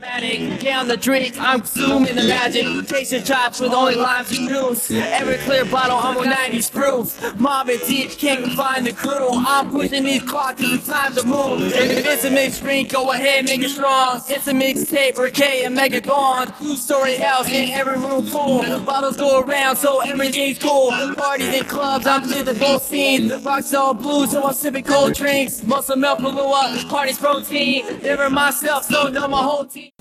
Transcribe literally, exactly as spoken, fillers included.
Down the drink, I'm consuming the magic. Chasing chops with only limes and juice. Every clear bottle, I'm on nineties proof. Mob and deep, can't find the crew. I'm pushing these clocks, it's time to move. If it's a mixed drink, go ahead, make it strong. It's a mixtape, or K and Mega Gone. Two-story house, in every room full. Bottles go around, so everything's cool. Parties and clubs, I'm to the gold scene. Rocks all blue, so I'm sipping cold drinks. Muscle milk, Kahlua, party's protein. Never myself, so know my whole team.